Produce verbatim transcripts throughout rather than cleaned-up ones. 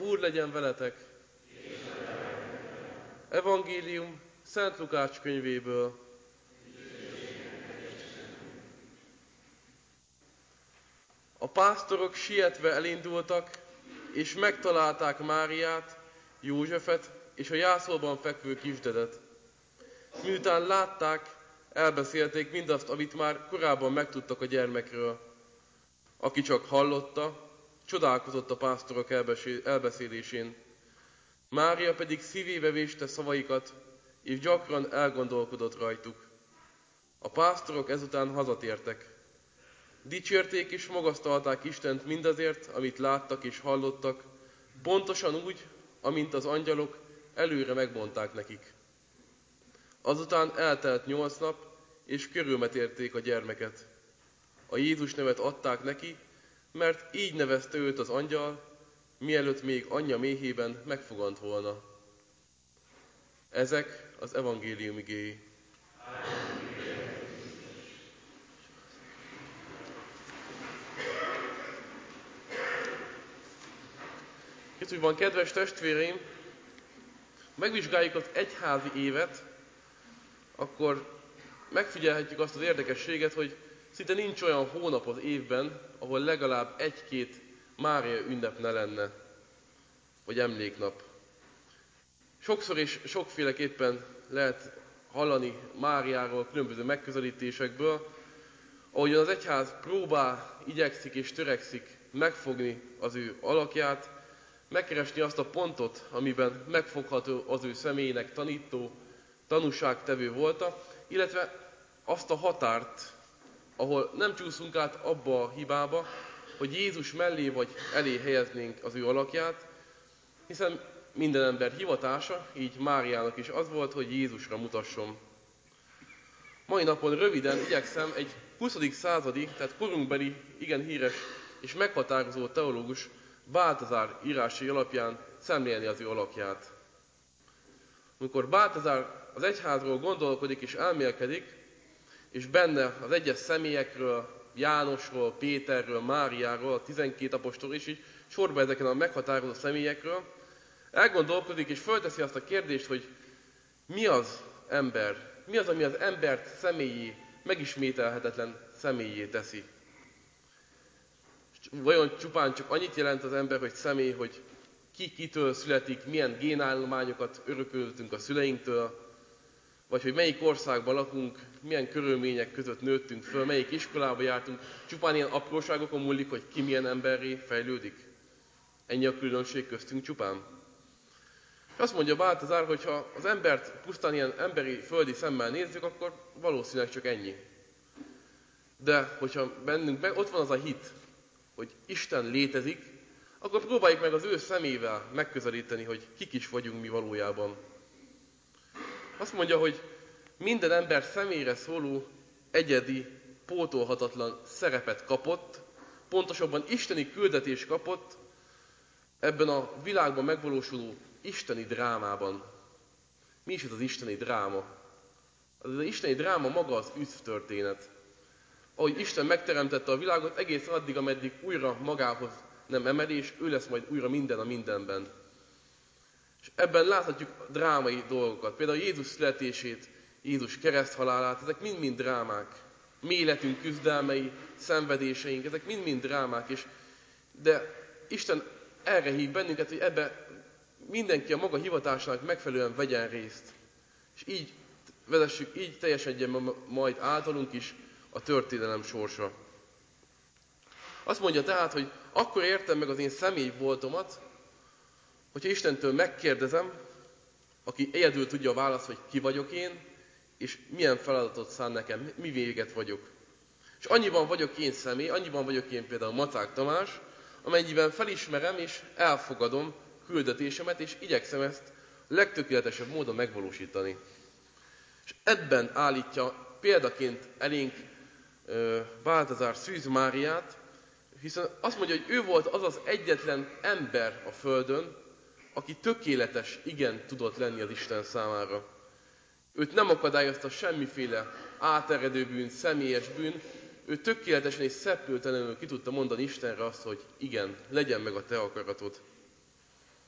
Úr legyen veletek! Evangélium Szent Lukács könyvéből. A pásztorok sietve elindultak, és megtalálták Máriát, Józsefet és a jászolban fekvő kisdedet. Miután látták, elbeszélték mindazt, amit már korábban megtudtak a gyermekről. Aki csak hallotta, csodálkozott a pásztorok elbeszélésén. Mária pedig szívébe véste szavaikat, és gyakran elgondolkodott rajtuk. A pásztorok ezután hazatértek. Dicsérték és magasztalták Istent mindazért, amit láttak és hallottak, pontosan úgy, amint az angyalok előre megmondták nekik. Azután eltelt nyolc nap, és körülmetélték a gyermeket. A Jézus nevet adták neki, mert így nevezte őt az angyal, mielőtt még anyja méhében megfogant volna. Ezek az evangélium igéi. Itt úgy van, kedves testvéreim, megvizsgáljuk az egyházi évet, akkor megfigyelhetjük azt az érdekességet, hogy szinte nincs olyan hónap az évben, ahol legalább egy-két Mária ünnep ne lenne, vagy emléknap. Sokszor és sokféleképpen lehet hallani Máriáról különböző megközelítésekből, ahogyan az egyház próbál, igyekszik és törekszik megfogni az ő alakját, megkeresni azt a pontot, amiben megfogható az ő személyének tanító, tanúságtevő volta, illetve azt a határt, ahol nem csúszunk át abba a hibába, hogy Jézus mellé vagy elé helyeznénk az ő alakját, hiszen minden ember hivatása, így Máriának is az volt, hogy Jézusra mutasson. Mai napon röviden igyekszem egy huszadik századi, tehát korunkbeli, igen híres és meghatározó teológus Balthasar írásai alapján szemlélni az ő alakját. Amikor Balthasar az egyházról gondolkodik és elmélkedik, és benne az egyes személyekről, Jánosról, Péterről, Máriáról, a tizenkét apostol és így sorba ezeken a meghatározó személyekről, elgondolkodik és fölteszi azt a kérdést, hogy mi az ember, mi az, ami az embert személyé, megismételhetetlen személyé teszi. Vajon csupán csak annyit jelent az ember, hogy személy, hogy ki kitől születik, milyen génállományokat örököltünk a szüleinktől, vagy hogy melyik országban lakunk, milyen körülmények között nőttünk föl, melyik iskolába jártunk, csupán ilyen apróságokon múlik, hogy ki milyen emberré fejlődik. Ennyi a különbség köztünk csupán. És azt mondja Balthasar, hogy ha az embert pusztán ilyen emberi, földi szemmel nézzük, akkor valószínűleg csak ennyi. De hogyha bennünk ott van az a hit, hogy Isten létezik, akkor próbáljuk meg az ő szemével megközelíteni, hogy kik is vagyunk mi valójában. Azt mondja, hogy minden ember személyre szóló, egyedi, pótolhatatlan szerepet kapott, pontosabban isteni küldetés kapott ebben a világban megvalósuló isteni drámában. Mi is ez az isteni dráma? Az, az isteni dráma maga az üdvtörténet. Ahogy Isten megteremtette a világot, egészen addig, ameddig újra magához nem emeli, és ő lesz majd újra minden a mindenben. És ebben láthatjuk drámai dolgokat. Például Jézus születését, Jézus kereszthalálát, ezek mind-mind drámák. Mi életünk küzdelmei, szenvedéseink, ezek mind-mind drámák. És, de Isten erre hív bennünket, hogy ebbe mindenki a maga hivatásának megfelelően vegyen részt. És így vezessük, így teljesedjen majd általunk is a történelem sorsa. Azt mondja tehát, hogy akkor értem meg az én személy voltomat, hogyha Istentől megkérdezem, aki egyedül tudja a választ, hogy ki vagyok én, és milyen feladatot szán nekem, mi véget vagyok. És annyiban vagyok én személy, annyiban vagyok én például Macák Tamás, amennyiben felismerem és elfogadom küldetésemet, és igyekszem ezt legtökéletesebb módon megvalósítani. És ebben állítja példaként elénk uh, Balthasar Szűz Máriát, hiszen azt mondja, hogy ő volt az az egyetlen ember a földön, aki tökéletes igen tudott lenni az Isten számára. Őt nem akadályozta semmiféle áteredő bűn, személyes bűn, ő tökéletesen és szeppültelenül ki tudta mondani Istenre azt, hogy igen, legyen meg a te akaratod.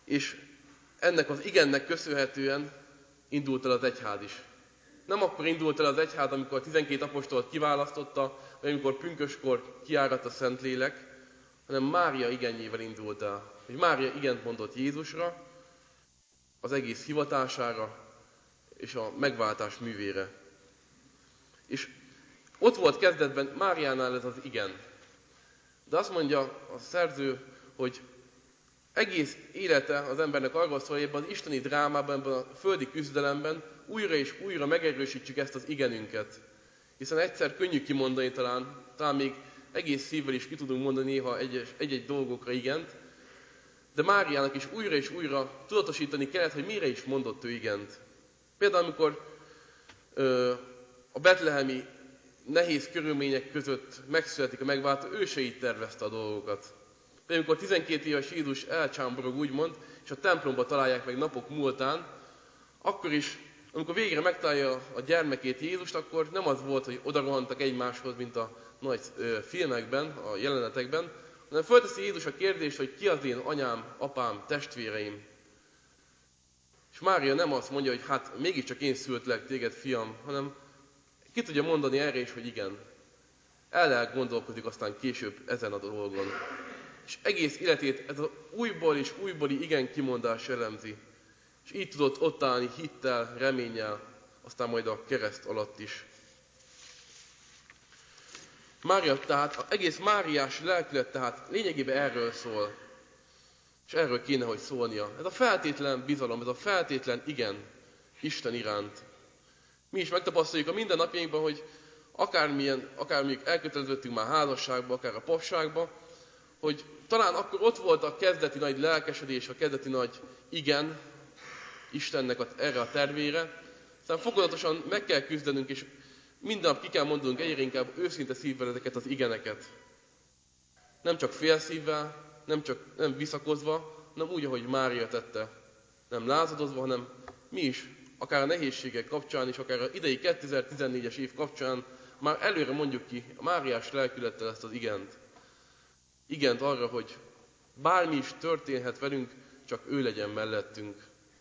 És ennek az igennek köszönhetően indult el az egyház is. Nem akkor indult el az egyház, amikor a tizenkét apostolt kiválasztotta, vagy amikor pünköskor kiáradt a Szentlélek, hanem Mária igenjével indult el. Hogy Mária igent mondott Jézusra, az egész hivatására és a megváltás művére. És ott volt kezdetben Máriánál ez az igen. De azt mondja a szerző, hogy egész élete az embernek arról szól, hogy ebben az isteni drámában, ebben a földi küzdelemben újra és újra megerősítsük ezt az igenünket. Hiszen egyszer könnyű kimondani talán, talán még egész szívvel is ki tudunk mondani néha egy-egy dolgokra igent, de Máriának is újra és újra tudatosítani kellett, hogy mire is mondott ő igent. Például amikor ö, a betlehemi nehéz körülmények között megszületik a megváltó, ő se így tervezte a dolgokat. Például amikor tizenkét éves Jézus elcsámborog úgymond, és a templomba találják meg napok múltán, akkor is, amikor végre megtalálja a gyermekét Jézust, akkor nem az volt, hogy odarohantak egymáshoz, mint a nagy ö, filmekben, a jelenetekben, hanem fölteszi Jézus a kérdést, hogy ki az én anyám, apám, testvéreim. És Mária nem azt mondja, hogy hát mégiscsak én szültlek téged, fiam, hanem ki tudja mondani erre is, hogy igen. El lehet gondolkodik aztán később ezen a dolgon. És egész életét ez az újból és újbóli igen kimondás jellemzi. És így tudott ott állni hittel, reménnyel, aztán majd a kereszt alatt is. Mária tehát, az egész Máriás lelkület tehát lényegében erről szól. És erről kéne, hogy szólnia. Ez a feltétlen bizalom, ez a feltétlen igen Isten iránt. Mi is megtapasztaljuk a mindennapjainkban, hogy akármilyen, akármilyen elköteleződtünk már házasságba, akár a papságba, hogy talán akkor ott volt a kezdeti nagy lelkesedés, a kezdeti nagy igen Istennek a, erre a tervére. Aztán fokozatosan meg kell küzdenünk, és minden nap ki kell mondanunk egyre inkább őszinte szívvel ezeket az igeneket. Nem csak félszívvel, nem csak nem visszakozva, hanem úgy, ahogy Mária tette. Nem lázadozva, hanem mi is, akár a nehézségek kapcsán is, akár az idei kétezer-tizennégyes év kapcsán már előre mondjuk ki a Máriás lelkülettel ezt az igent. Igent arra, hogy bármi is történhet velünk, csak ő legyen mellettünk.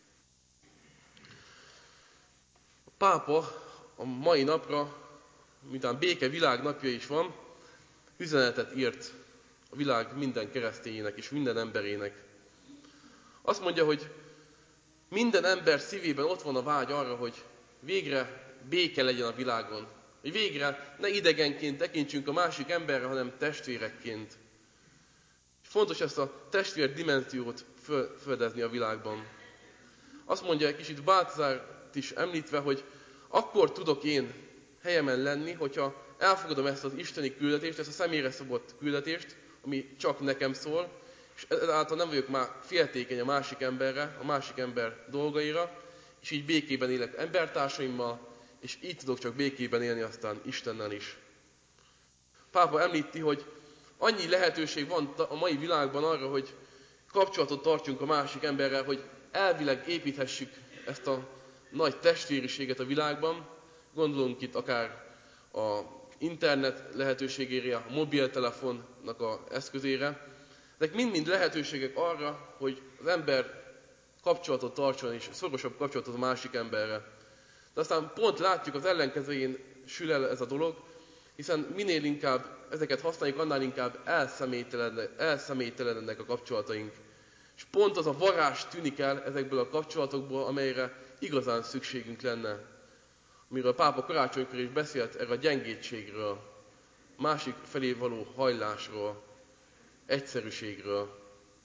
A pápa a mai napra, miután béke világnapja is van, üzenetet írt a világ minden keresztényének és minden emberének. Azt mondja, hogy minden ember szívében ott van a vágy arra, hogy végre béke legyen a világon. Hogy végre ne idegenként tekintsünk a másik emberre, hanem testvérekként. És fontos ezt a testvér dimenziót fölfedezni a világban. Azt mondja egy kicsit Baltzárt is említve, hogy akkor tudok én helyemen lenni, hogyha elfogadom ezt az isteni küldetést, ezt a személyre szabott küldetést, ami csak nekem szól, és ezáltal nem vagyok már féltékeny a másik emberre, a másik ember dolgaira, és így békében élek embertársaimmal, és így tudok csak békében élni aztán Istennel is. Pápa említi, hogy annyi lehetőség van a mai világban arra, hogy kapcsolatot tartsunk a másik emberrel, hogy elvileg építhessük ezt a nagy testvériséget a világban. Gondolunk itt akár az internet lehetőségére, a mobiltelefonnak az eszközére. Ezek mind-mind lehetőségek arra, hogy az ember kapcsolatot tartson, és szorosabb kapcsolatot a másik emberre. De aztán pont látjuk, az ellenkezőjén sül el ez a dolog, hiszen minél inkább ezeket használjuk, annál inkább elszemélytelenednek a kapcsolataink. És pont az a varázs tűnik el ezekből a kapcsolatokból, amelyre igazán szükségünk lenne. Amiről a pápa karácsonykor is beszélt, erre a gyengétségről, másik felé való hajlásról, egyszerűségről.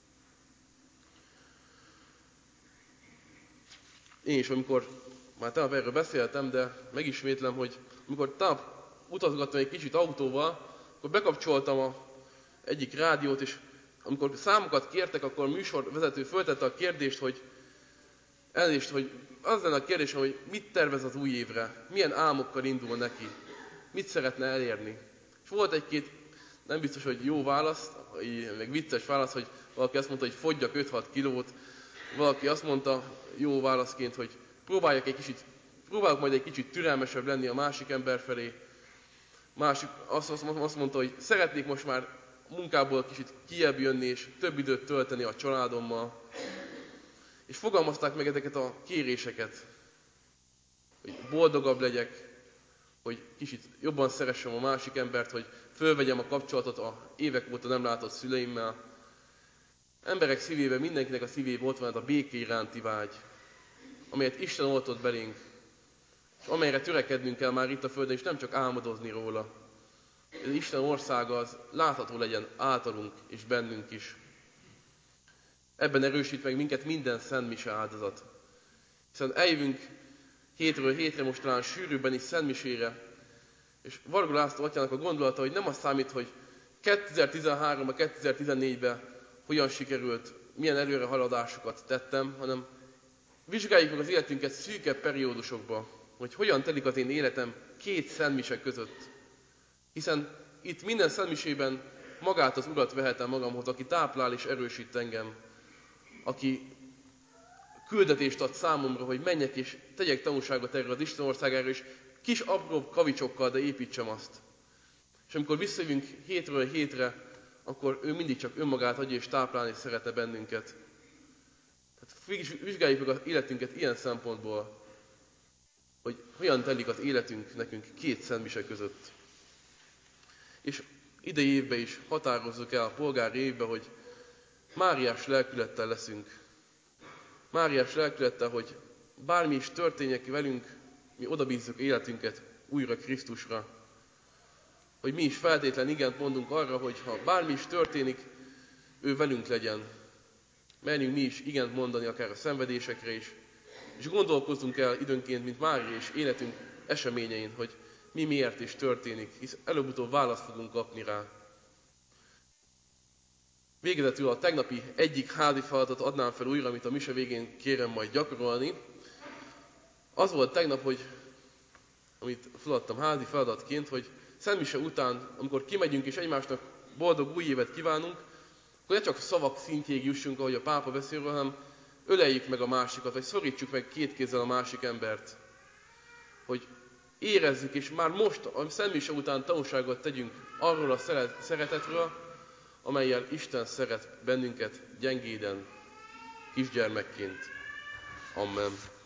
Én is, amikor már tegnap erről beszéltem, de megismétlem, hogy amikor tegnap utazgattam egy kicsit autóval, akkor bekapcsoltam a egyik rádiót, és amikor számokat kértek, akkor a műsorvezető föltette a kérdést, hogy elnézést, hogy az lenne a kérdésem, hogy mit tervez az új évre, milyen álmokkal indul neki, mit szeretne elérni. És volt egy-két, nem biztos, hogy jó válasz, meg vicces válasz, hogy valaki azt mondta, hogy fogyjak öt-hat kilót, valaki azt mondta jó válaszként, hogy próbáljak egy kicsit, próbálok majd egy kicsit türelmesebb lenni a másik ember felé. Másik azt, azt mondta, hogy szeretnék most már munkából kicsit kijebb jönni, és több időt tölteni a családommal. És fogalmazták meg ezeket a kéréseket, hogy boldogabb legyek, hogy kicsit jobban szeressem a másik embert, hogy fölvegyem a kapcsolatot a évek óta nem látott szüleimmel. Emberek szívében, mindenkinek a szívében ott van ez a béké iránti vágy, amelyet Isten oltott belénk, és amelyre törekednünk kell már itt a Földön, és nem csak álmodozni róla. Az Isten országa az látható legyen általunk és bennünk is. Ebben erősít meg minket minden szentmise áldozat. Hiszen eljövünk hétről hétre most talán sűrűbben is szentmisére, és Varga László atyának a gondolata, hogy nem az számít, hogy kétezer-tizenháromban, kétezer-tizennégyben hogyan sikerült, milyen előrehaladásokat tettem, hanem vizsgáljuk meg az életünket szűkebb periódusokba, hogy hogyan telik az én életem két szentmise között. Hiszen itt minden szentmisében magát az Urat vehetem magamhoz, aki táplál és erősít engem, aki küldetést ad számomra, hogy menjek és tegyek tanúságot erről az Isten országáról, és kis apró kavicsokkal, de építsem azt. És amikor visszajövünk hétről hétre, akkor ő mindig csak önmagát adja és táplálni szeretne bennünket. Tehát vizsgáljuk meg az életünket ilyen szempontból, hogy hogyan telik az életünk nekünk két szentmise között. És idei évben is határozzuk el a polgári évben, hogy Máriás lelkülettel leszünk. Máriás lelkülettel, hogy bármi is történjek velünk, mi odabízzuk életünket újra Krisztusra. Hogy mi is feltétlen igent mondunk arra, hogy ha bármi is történik, ő velünk legyen. Merjünk mi is igent mondani akár a szenvedésekre is, és gondolkozzunk el időnként, mint Mária és életünk eseményein, hogy mi miért is történik, hisz előbb-utóbb választ fogunk kapni rá. Végezetül a tegnapi egyik házi feladatot adnám fel újra, amit a mise végén kérem majd gyakorolni. Az volt tegnap, hogy, amit feladtam házi feladatként, hogy szentmise után, amikor kimegyünk és egymásnak boldog új évet kívánunk, akkor ne csak szavak szintjéig jussunk, ahogy a pápa beszél, hanem öleljük meg a másikat, vagy szorítsuk meg két kézzel a másik embert. Hogy érezzük, és már most, a szentmise után tanúságot tegyünk arról a szeretetről, amellyel Isten szeret bennünket gyengéden, kisgyermekként. Amen.